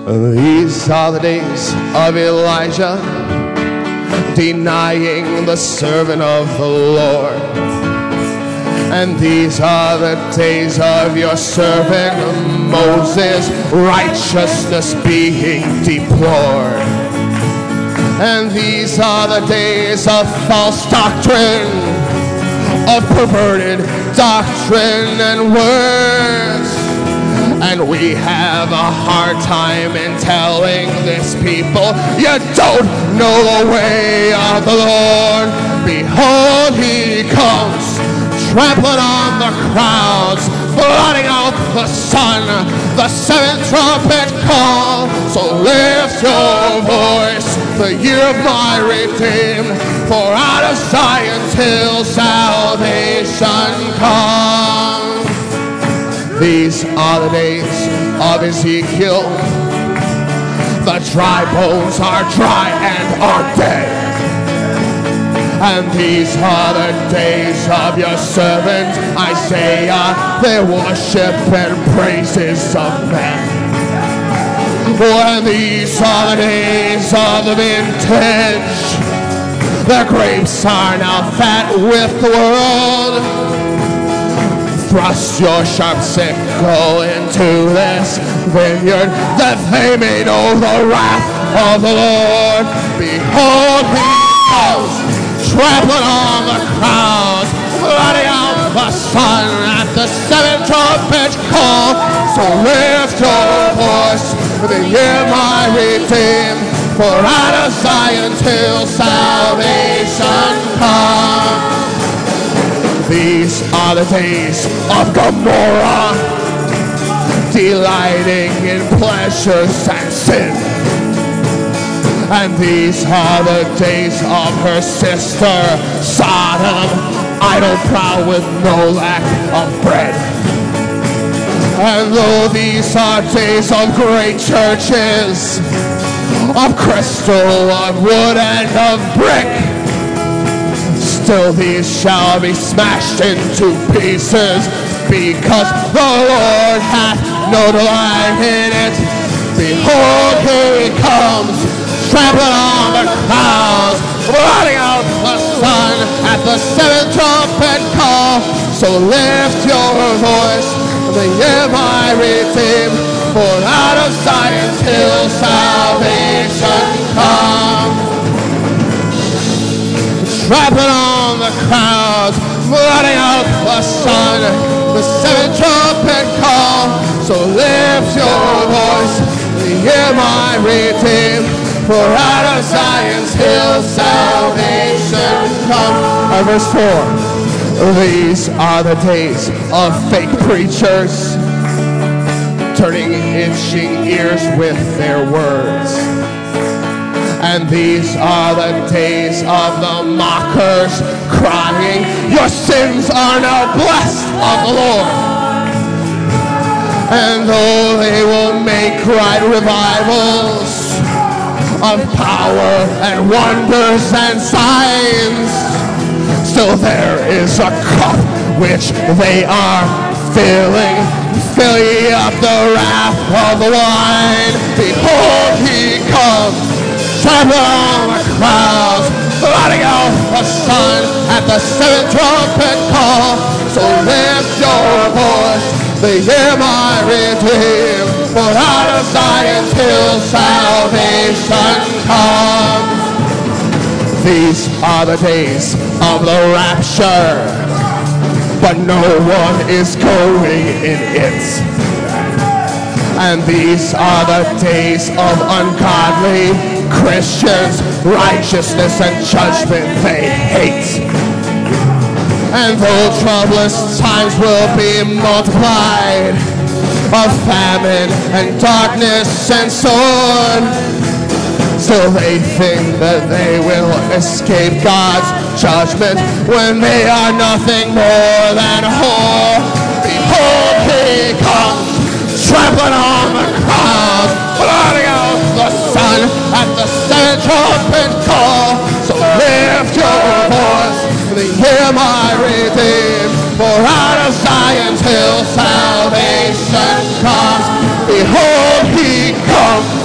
These are the days of Elijah, denying the servant of the Lord. And these are the days of your servant Moses, righteousness being deplored. And these are the days of false doctrine, of perverted doctrine and words. And we have a hard time in telling this people, you don't know the way of the Lord. Behold, he comes, trampling on the crowds, blotting out the sun, the seventh trumpet call. So lift your voice, the year of my redeemed, for out of Zion's hill salvation comes. These are the days of Ezekiel. The dry bones are dry and are dead. And these are the days of your servant Isaiah, their worship and praises of men. And these are the days of the vintage. The grapes are now fat with the world. Thrust your sharp sickle into this vineyard, that they may know the wrath of the Lord. Behold, he comes, trampling on the crowds, blotting out the sun at the seventh trumpet call. So lift your voice, for the year my redeemed, for out of Zion's hill salvation comes. These are the days of Gomorrah, delighting in pleasures and sin. And these are the days of her sister Sodom, idle proud with no lack of bread. And though these are days of great churches, of crystal, of wood, and of brick, still these shall be smashed into pieces, because the Lord hath no delight in it. Behold, he comes, trampling on the clouds, blotting out the sun at the seventh trumpet call. So lift your voice, the year my redeemed, for out of Zion's hill salvation comes. Trampling on the crowds, blotting out the sun, the seventh trumpet call. So lift your voice, hear my redeemed, for out of Zion's hill salvation comes. Verse 4. These are the days of fake preachers, turning itching ears with their words. And these are the days of the mockers, crying, your sins are now blessed of the Lord. And though they will make right revivals of power and wonders and signs, still there is a cup which they are filling up the wrath of the wine. Behold, he comes, trampling on the crowds, blotting out the sun at the seventh trumpet call. So lift your voice, the year my redeemed, for out of Zion's hill salvation comes. These are the days of the rapture, but no one is going in it. And these are the days of ungodly Christians, righteousness and judgment they hate. And though troublous times will be multiplied, of famine and darkness and sword, still they think that they will escape God's judgment when they are nothing more than a whore. Behold, he comes, trampling on the crowd, blotting out the sun at the seventh trumpet call. So lift your voice, the year my redeemed, for out of Zion's hill salvation comes. Behold, he comes,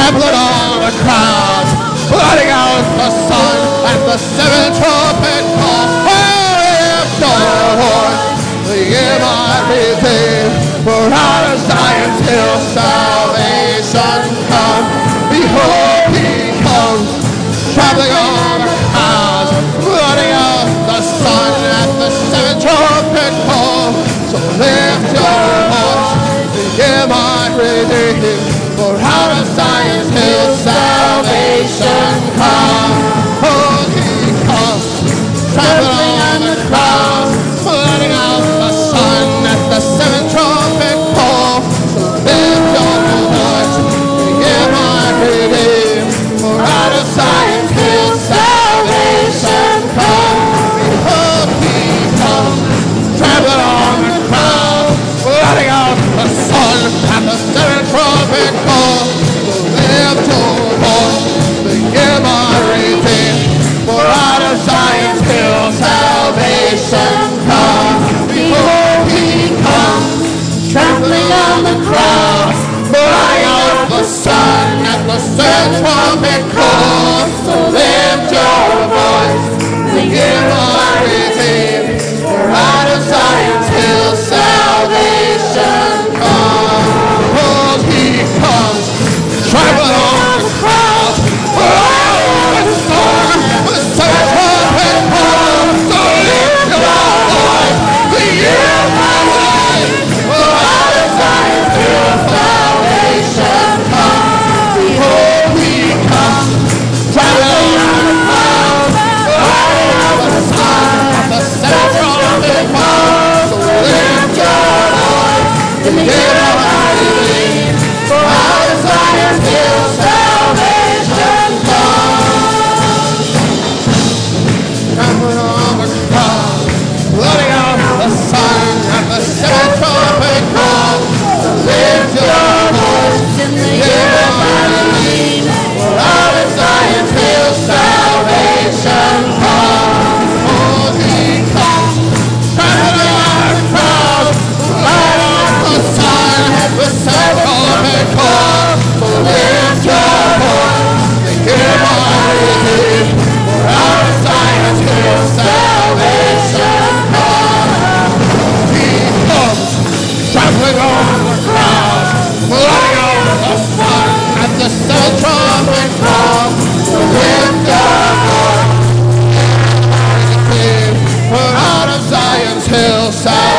trampling on the crowds, blotting out the sun at the seventh trumpet call. Lift your voice, hear my redeemed, for out of Zion's hill salvation comes. Behold, he comes, trampling on the crowds, blotting out the sun at the seventh trumpet call. So lift your voice, hear my redeemed, for out of Zion's hill salvation comes. Oh, he comes, trampling on the crowds, blotting out the sun at the seventh trumpet call. So lift your voice, hear my redeemed, for out of Zion's hill salvation comes. Behold, he comes, trampling on the crowds, blotting out the sun at the seventh trumpet call. So lift your voice, hear my redeemed, for out of Zion's hill salvation comes. Behold, he comes, trampling on the crowds, blotting out the sun at the seventh trumpet call. So lift your voice, hear my redeemed, for out of Zion's hill salvation comes. Behold, he comes, trampling on the crowds, blotting out the sun at the seventh trumpet call. So lift your voice, hear my redeemed, for out of Zion's hill salvation comes. Behold, he comes, trampling on the crowds, blotting out the sun at the seventh trumpet call. So lift your voice, hear my redeemed, for out of Zion's hill salvation comes. Trampling on the crowd, blotting out the sun at the seventh trumpet call. So lift your voice, hear my redeemed, for out of Zion's hill salvation comes. Oh, he comes, trampling on the crowd, blotting out the sun at the seventh trumpet call. So lift your voice, hear my redeemed, for out of Zion's hill salvation comes. He comes, trampling on the crowd, blotting out the sun at the seventh trumpet call. So lift your voice, for out of Zion's hill salvation